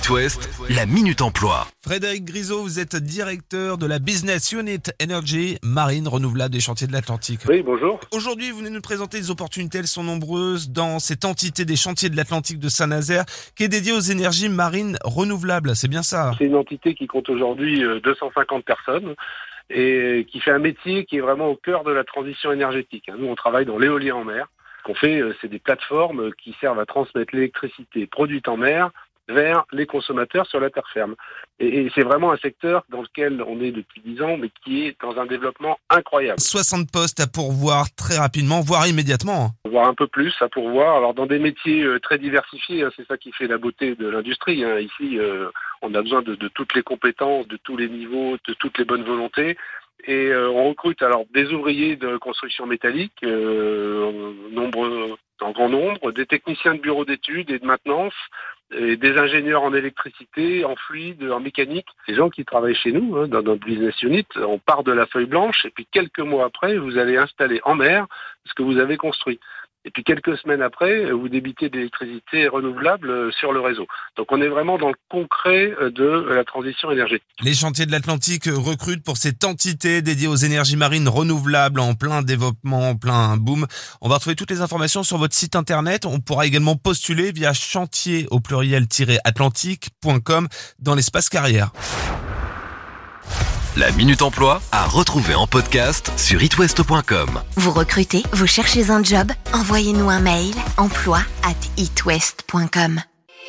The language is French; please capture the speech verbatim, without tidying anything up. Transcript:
It West, la Minute Emploi. Frédéric Grisot, vous êtes directeur de la Business Unit Energy Marine Renouvelable des Chantiers de l'Atlantique. Oui, bonjour. Aujourd'hui, vous venez nous présenter les opportunités, elles sont nombreuses dans cette entité des Chantiers de l'Atlantique de Saint-Nazaire qui est dédiée aux énergies marines renouvelables. C'est bien ça? C'est une entité qui compte aujourd'hui deux cent cinquante personnes et qui fait un métier qui est vraiment au cœur de la transition énergétique. Nous, on travaille dans l'éolien en mer. Ce qu'on fait, c'est des plateformes qui servent à transmettre l'électricité produite en mer vers les consommateurs sur la terre ferme. Et, et c'est vraiment un secteur dans lequel on est depuis dix ans, mais qui est dans un développement incroyable. soixante postes à pourvoir très rapidement, voire immédiatement. Voire un peu plus à pourvoir. Alors dans des métiers euh, très diversifiés, hein, c'est ça qui fait la beauté de l'industrie. Hein. Ici, euh, on a besoin de, de toutes les compétences, de tous les niveaux, de toutes les bonnes volontés. Et euh, on recrute alors des ouvriers de construction métallique, euh, nombre, en grand nombre, des techniciens de bureaux d'études et de maintenance, et des ingénieurs en électricité, en fluide, en mécanique. Ces gens qui travaillent chez nous, hein, dans notre business unit, on part de la feuille blanche et puis quelques mois après, vous allez installer en mer ce que vous avez construit. Et puis quelques semaines après, vous débitez de l'électricité renouvelable sur le réseau. Donc on est vraiment dans le concret de la transition énergétique. Les Chantiers de l'Atlantique recrutent pour cette entité dédiée aux énergies marines renouvelables en plein développement, en plein boom. On va retrouver toutes les informations sur votre site internet. On pourra également postuler via chantier au pluriel-atlantique point com dans l'espace carrière. La Minute Emploi à retrouver en podcast sur it west point com. Vous recrutez, vous cherchez un job? Envoyez-nous un mail emploi arobase it west point com.